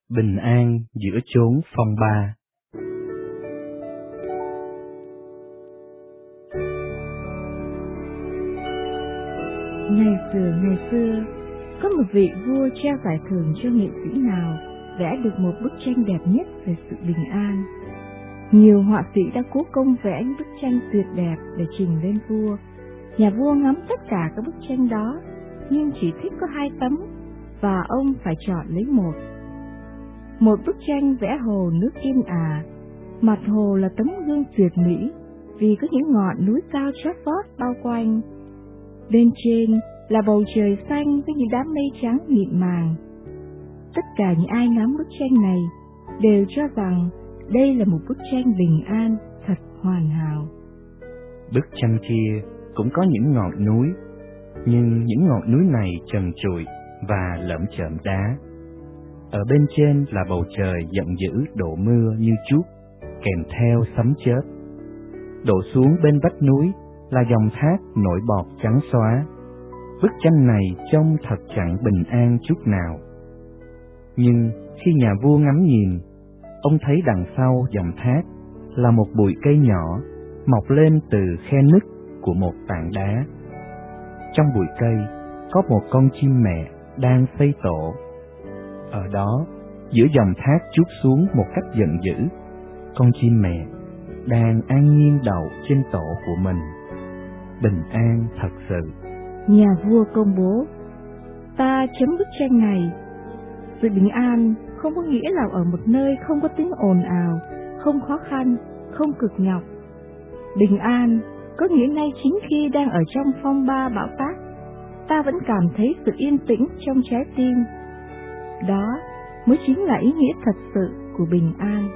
Bình an giữa chốn phong ba. Ngày xưa, có một vị vua trao giải thưởng cho nghệ sĩ nào vẽ được một bức tranh đẹp nhất về sự bình an. Nhiều họa sĩ đã cố công vẽ những bức tranh tuyệt đẹp để trình lên vua. Nhà vua ngắm tất cả các bức tranh đó, nhưng chỉ thích có 2 tấm, và ông phải chọn lấy một. Một bức tranh vẽ hồ nước yên ả, mặt hồ là tấm gương tuyệt mỹ vì có những ngọn núi cao chót vót bao quanh. Bên trên là bầu trời xanh với những đám mây trắng mịn màng. Tất cả những ai ngắm bức tranh này đều cho rằng đây là một bức tranh bình an thật hoàn hảo. Bức tranh kia cũng có những ngọn núi, nhưng những ngọn núi này trần trụi và lởm chởm đá. Ở bên trên là bầu trời giận dữ đổ mưa như trút, kèm theo sấm chớp. Đổ xuống bên vách núi là dòng thác nổi bọt trắng xóa. Bức tranh này trông thật chẳng bình an chút nào. Nhưng khi nhà vua ngắm nhìn, ông thấy đằng sau dòng thác là một bụi cây nhỏ mọc lên từ khe nứt của một tảng đá. Trong bụi cây có một con chim mẹ đang xây tổ. Ở đó, giữa dòng thác trút xuống một cách giận dữ, con chim mẹ đang an nhiên đậu trên tổ của mình. Bình an thật sự. Nhà vua công bố: ta chấm bức tranh này. Sự bình an không có nghĩa là ở một nơi không có tiếng ồn ào, không khó khăn, không cực nhọc. Bình an có nghĩa ngay chính khi đang ở trong phong ba bão táp, ta vẫn cảm thấy sự yên tĩnh trong trái tim. Đó mới chính là ý nghĩa thật sự của bình an.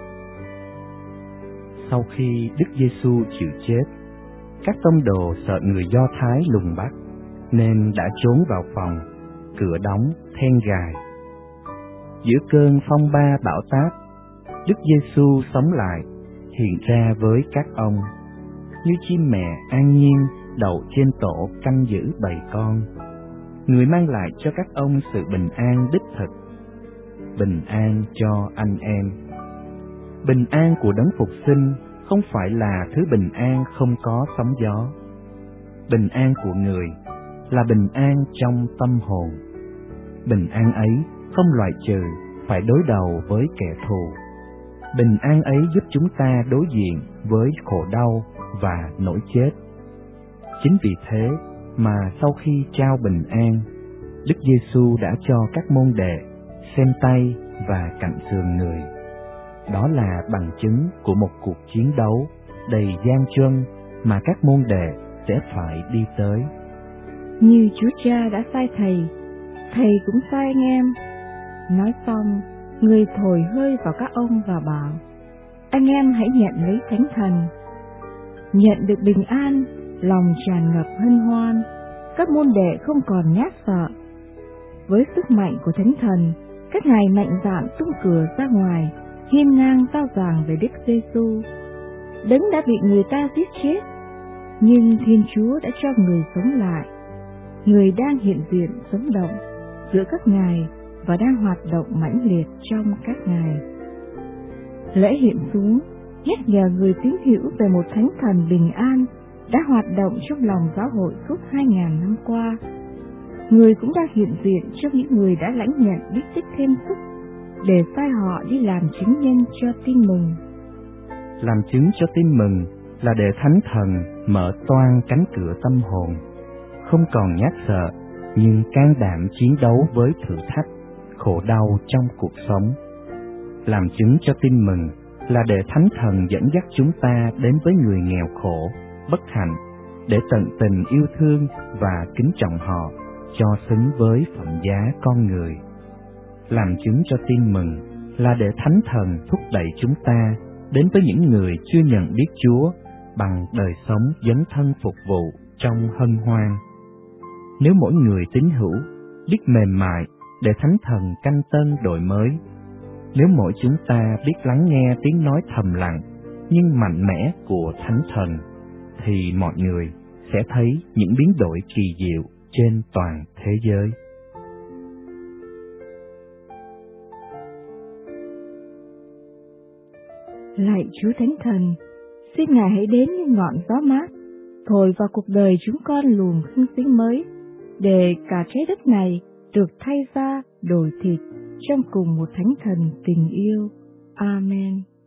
Sau khi Đức Giêsu chịu chết, các tông đồ sợ người Do Thái lùng bắt, nên đã trốn vào phòng, cửa đóng, then gài. Giữa cơn phong ba bão táp, Đức Giêsu sống lại, hiện ra với các ông, như chim mẹ an nhiên đậu trên tổ canh giữ bầy con. Người mang lại cho các ông sự bình an đích thực, bình an cho anh em. Bình an của Đấng Phục Sinh không phải là thứ bình an không có sóng gió. Bình an của người là bình an trong tâm hồn. Bình an ấy không loại trừ phải đối đầu với kẻ thù. Bình an ấy giúp chúng ta đối diện với khổ đau và nỗi chết. Chính vì thế mà sau khi trao bình an, Đức Giêsu đã cho các môn đệ xem tay và cạnh sườn người. Đó là bằng chứng của một cuộc chiến đấu đầy gian truân mà các môn đệ sẽ phải đi tới. Như Chúa Cha đã sai Thầy, Thầy cũng sai anh em. Nói xong, người thổi hơi vào các ông và bảo: anh em hãy nhận lấy Thánh Thần. Nhận được bình an, lòng tràn ngập hân hoan, các môn đệ không còn nhát sợ. Với sức mạnh của Thánh Thần, các ngài mạnh dạn tung cửa ra ngoài, hiên ngang rao giảng về Đức Giêsu, Đấng đã bị người ta giết chết, nhưng Thiên Chúa đã cho người sống lại. Người đang hiện diện sống động giữa các ngài và đang hoạt động mãnh liệt trong các ngài. Lễ hiện xuống nhắc nhở người tín hữu về một Thánh Thần bình an đã hoạt động trong lòng giáo hội suốt 2000 năm qua. Người cũng đang hiện diện trong những người đã lãnh nhận bí tích thêm sức để sai họ đi làm chứng nhân cho tin mừng. Làm chứng cho tin mừng là để Thánh Thần mở toang cánh cửa tâm hồn, không còn nhát sợ, nhưng can đảm chiến đấu với thử thách, khổ đau trong cuộc sống. Làm chứng cho tin mừng là để Thánh Thần dẫn dắt chúng ta đến với người nghèo khổ, bất hạnh, để tận tình yêu thương và kính trọng họ, cho xứng với phẩm giá con người. Làm chứng cho tin mừng là để Thánh Thần thúc đẩy chúng ta đến với những người chưa nhận biết Chúa bằng đời sống dấn thân phục vụ trong hân hoan. Nếu mỗi người tín hữu biết mềm mại để Thánh Thần canh tân đổi mới, nếu mỗi chúng ta biết lắng nghe tiếng nói thầm lặng nhưng mạnh mẽ của Thánh Thần, thì mọi người sẽ thấy những biến đổi kỳ diệu trên toàn thế giới. Lạy Chúa Thánh Thần, xin Ngài hãy đến như ngọn gió mát, thổi vào cuộc đời chúng con luồng hương sinh mới, để cả trái đất này được thay da đổi thịt trong cùng một Thánh Thần tình yêu. Amen.